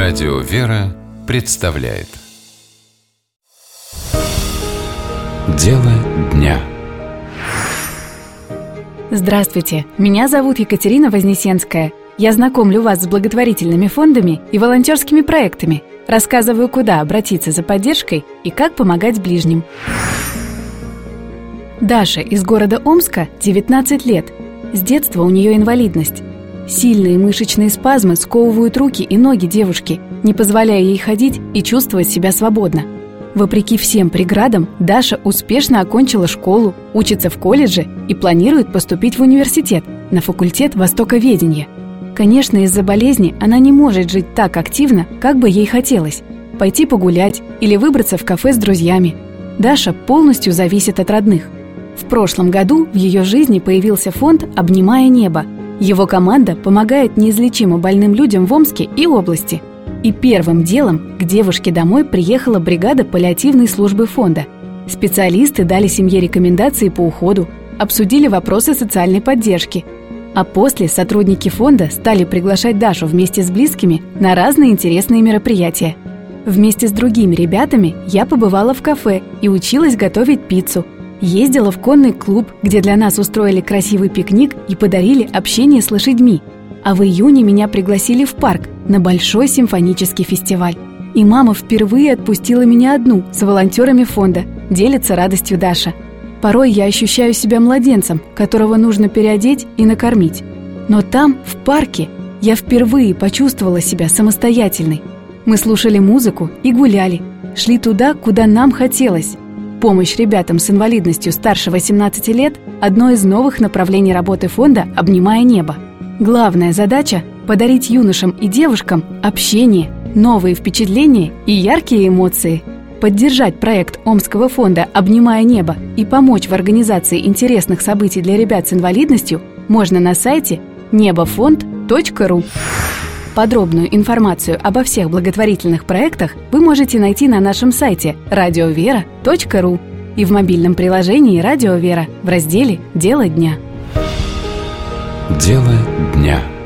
Радио «Вера» представляет Дело дня. Здравствуйте, меня зовут Екатерина Вознесенская. Я знакомлю вас с благотворительными фондами и волонтерскими проектами, рассказываю, куда обратиться за поддержкой и как помогать ближним. Даша из города Омска, 19 лет. С детства у нее инвалидность. Сильные мышечные спазмы сковывают руки и ноги девушки, не позволяя ей ходить и чувствовать себя свободно. Вопреки всем преградам, Даша успешно окончила школу, учится в колледже и планирует поступить в университет на факультет востоковедения. Конечно, из-за болезни она не может жить так активно, как бы ей хотелось. Пойти погулять или выбраться в кафе с друзьями. Даша полностью зависит от родных. В прошлом году в ее жизни появился фонд «Обнимая небо». Его команда помогает неизлечимо больным людям в Омске и области. И первым делом к девушке домой приехала бригада паллиативной службы фонда. Специалисты дали семье рекомендации по уходу, обсудили вопросы социальной поддержки. А после сотрудники фонда стали приглашать Дашу вместе с близкими на разные интересные мероприятия. Вместе с другими ребятами я побывала в кафе и училась готовить пиццу. Ездила в конный клуб, где для нас устроили красивый пикник и подарили общение с лошадьми. А в июне меня пригласили в парк на большой симфонический фестиваль. И мама впервые отпустила меня одну с волонтерами фонда, делится радостью Даша. Порой я ощущаю себя младенцем, которого нужно переодеть и накормить. Но там, в парке, я впервые почувствовала себя самостоятельной. Мы слушали музыку и гуляли, шли туда, куда нам хотелось. Помощь ребятам с инвалидностью старше 18 лет – одно из новых направлений работы фонда «Обнимая небо». Главная задача – подарить юношам и девушкам общение, новые впечатления и яркие эмоции. Поддержать проект Омского фонда «Обнимая небо» и помочь в организации интересных событий для ребят с инвалидностью можно на сайте neboфонд.ру. Подробную информацию обо всех благотворительных проектах вы можете найти на нашем сайте radiovera.ru и в мобильном приложении «Радио Вера» в разделе «Дело дня». Дело дня.